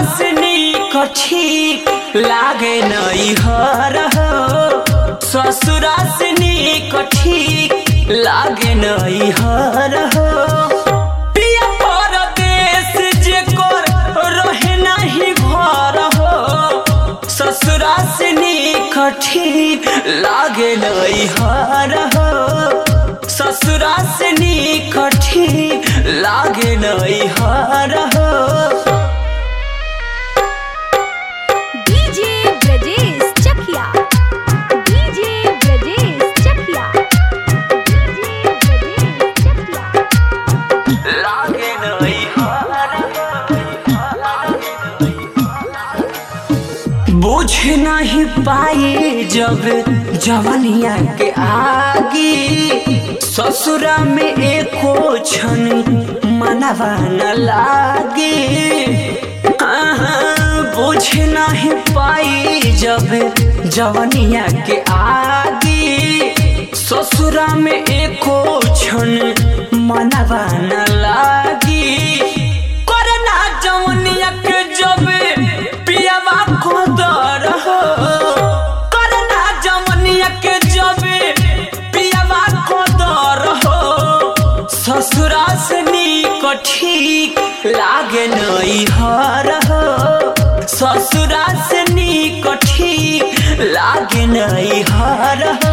से नीक ठीक लागे नैहर हो, ससुरा से नीक ठीक लागे नैहर हो। पिया परदेस जेकर रहे नहीं घर हो, ससुरा से नीक ठीक लागे नैहर हो, ससुरा से नीक ठीक लागे नैहर हो। बुझ नहीं पाई जब जवनिया के आगी, ससुरा में एको क्षण मनवा न लागी। बुझ नहीं पाई जब जवनिया के आगी, ससुरा में एको क्षण मनवा न लागी। करना जवनिया के जब पियावा को दर हो, करना जवनिया के जब पियावा को दर हो, ससुरा से नीक ठीक लागे नैहर हो, ससुरा से नीक ठीक लागे नैहर हो।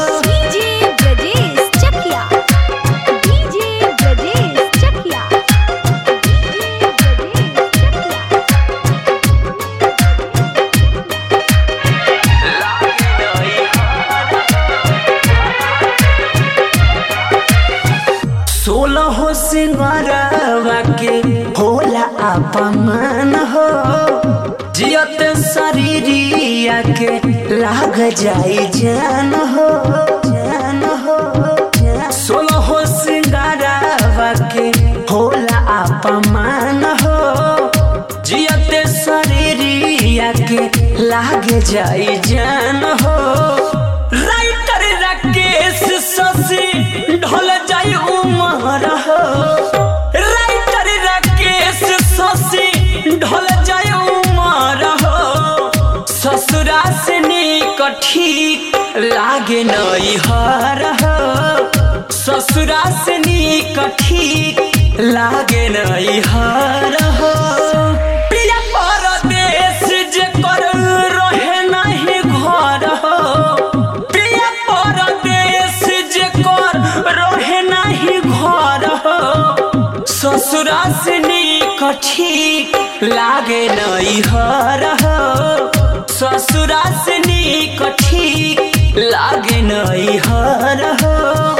सोलह सिंगरवा के होला अपमान हो, जियत शरीरिया के लाग जाई जान हो, जान हो। सोलह सिंगरवा के होला अपमान हो, जियत शरीरिया के लाग जाई जान हो। राइटर राकेश शशि ढल जाई उमर हो, राइटर राकेश शशि ढल जाई उमर हो, ससुरा से नीक ठीक लागे नैहर हो, ससुरा से नीक ठीक लागे नैहर हो। पिया परदेस जेकर रहे नहीं घर हो, पिया परदेस जेकर रहे नहीं घर हो, ससुरा से नीक ठीक लागे नैहर हो, ससुरा से नीक ठीक लागे नैहर हो।